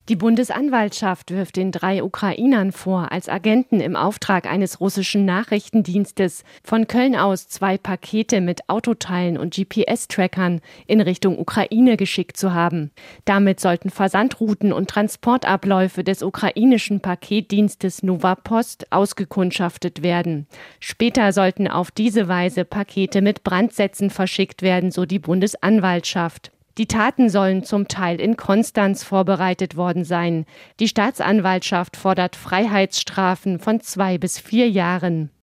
Die Bundesanwaltschaft wirft den 3 Ukrainern vor, als Agenten im Auftrag eines russischen Nachrichtendienstes von Köln aus 2 Pakete mit Autoteilen und GPS-Trackern in Richtung Ukraine geschickt zu haben. Damit sollten Versandrouten und Transportabläufe des ukrainischen Paketdienstes Nova Post ausgekundschaftet werden. Später sollten auf diese Weise Pakete mit Brandsätzen verschickt werden, so die Bundesanwaltschaft. Die Taten sollen zum Teil in Konstanz vorbereitet worden sein. Die Staatsanwaltschaft fordert Freiheitsstrafen von 2 bis 4 Jahren.